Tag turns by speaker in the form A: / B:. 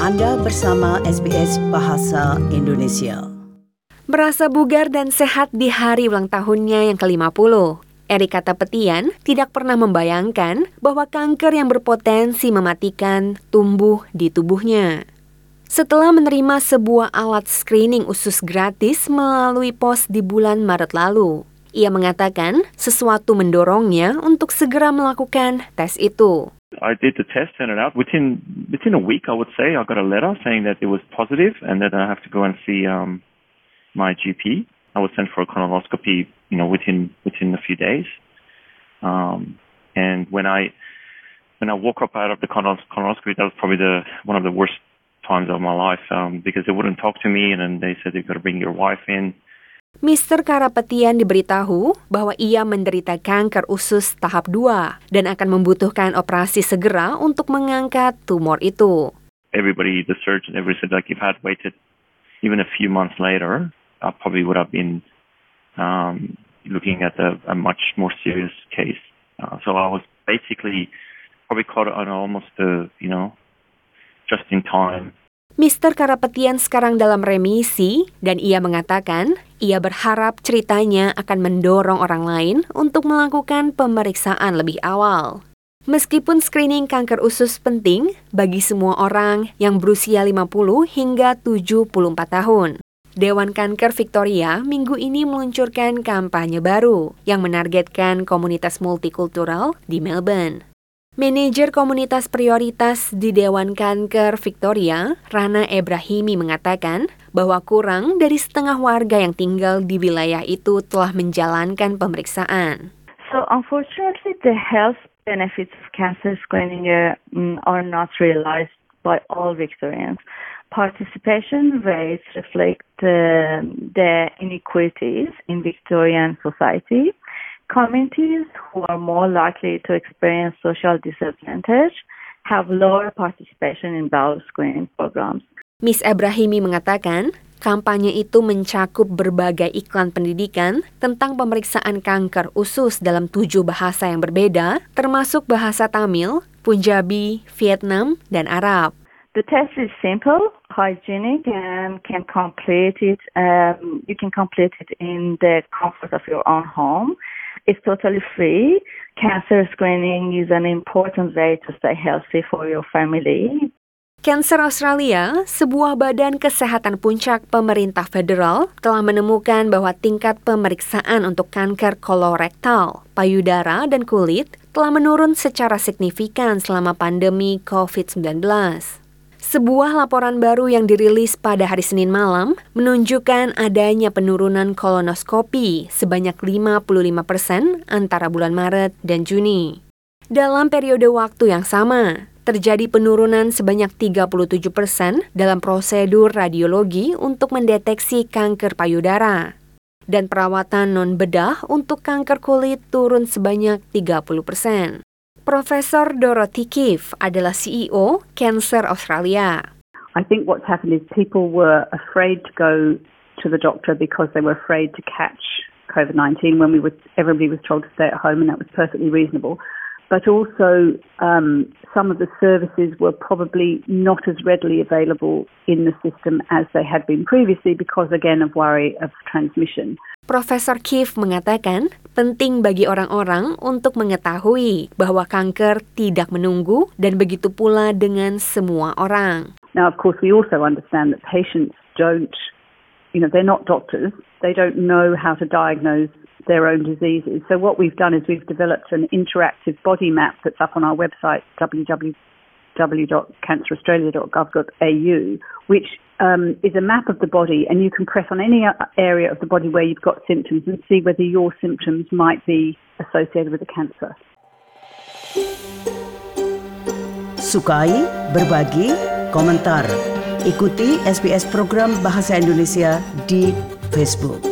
A: Anda bersama SBS Bahasa Indonesia.
B: Merasa bugar dan sehat di hari ulang tahunnya yang ke-50, Erika Tapetian tidak pernah membayangkan bahwa kanker yang berpotensi mematikan tumbuh di tubuhnya. Setelah menerima sebuah alat screening usus gratis melalui pos di bulan Maret lalu, ia mengatakan sesuatu mendorongnya untuk segera melakukan tes itu.
C: I did the test, turned it out. Within a week, I would say, I got a letter saying that it was positive and that I have to go and see my GP. I was sent for a colonoscopy, within a few days. And when I woke up out of the colonoscopy, that was probably one of the worst times of my life because they wouldn't talk to me, and then they said you've got to bring your wife in.
B: Mr. Karapetian diberitahu bahwa ia menderita kanker usus tahap 2 dan akan membutuhkan operasi segera untuk mengangkat tumor itu.
C: Everybody, the surgeon, everybody said, like, if I had waited even a few months later, I probably would have been looking at a much more serious case. So I was basically probably caught on almost, just in time.
B: Mr. Karapetian sekarang dalam remisi dan ia mengatakan ia berharap ceritanya akan mendorong orang lain untuk melakukan pemeriksaan lebih awal. Meskipun screening kanker usus penting bagi semua orang yang berusia 50 hingga 74 tahun. Dewan Kanker Victoria minggu ini meluncurkan kampanye baru yang menargetkan komunitas multikultural di Melbourne. Manajer komunitas prioritas di Dewan Kanker Victoria, Rana Ebrahimi mengatakan bahwa kurang dari setengah warga yang tinggal di wilayah itu telah menjalankan pemeriksaan.
D: So unfortunately, the health benefits of cancer screening are not realized by all Victorians. Participation rates reflect the inequalities in Victorian society. Communities who are more likely to experience social disadvantage have lower participation in bowel screening programs.
B: Ms. Ebrahimi mengatakan, kampanye itu mencakup berbagai iklan pendidikan tentang pemeriksaan kanker usus dalam 7 bahasa yang berbeda, termasuk bahasa Tamil, Punjabi, Vietnam, dan Arab.
D: The test is simple, hygienic, and can complete it. You can complete it in the comfort of your own home. It's totally free. Cancer screening is an important way to stay healthy for your family.
B: Cancer Australia, sebuah badan kesehatan puncak pemerintah federal, telah menemukan bahwa tingkat pemeriksaan untuk kanker kolorektal, payudara, dan kulit telah menurun secara signifikan selama pandemi COVID-19. Sebuah laporan baru yang dirilis pada hari Senin malam menunjukkan adanya penurunan kolonoskopi sebanyak 55% antara bulan Maret dan Juni. Dalam periode waktu yang sama, terjadi penurunan sebanyak 37% dalam prosedur radiologi untuk mendeteksi kanker payudara. Dan perawatan non-bedah untuk kanker kulit turun sebanyak 30%. Profesor Dorothy Keefe adalah CEO Cancer Australia.
E: I think what's happened is people were afraid to go to the doctor because they were afraid to catch COVID-19 when everybody was told to stay at home, and that was perfectly reasonable. But also some of the services were probably not as readily available in the system as they had been previously because, again, of worry of transmission.
B: Profesor Keefe mengatakan penting bagi orang-orang untuk mengetahui bahwa kanker tidak menunggu dan begitu pula dengan semua orang.
E: Now, of course, we also understand that patients they're not doctors. They don't know how to diagnose their own diseases. So what we've done is we've developed an interactive body map that's up on our website, www.canceraustralia.gov.au, which is a map of the body, and you can press on any area of the body where you've got symptoms and see whether your symptoms might be associated with the cancer.
A: Sukai, berbagi, komentar. Ikuti SBS program Bahasa Indonesia di Facebook.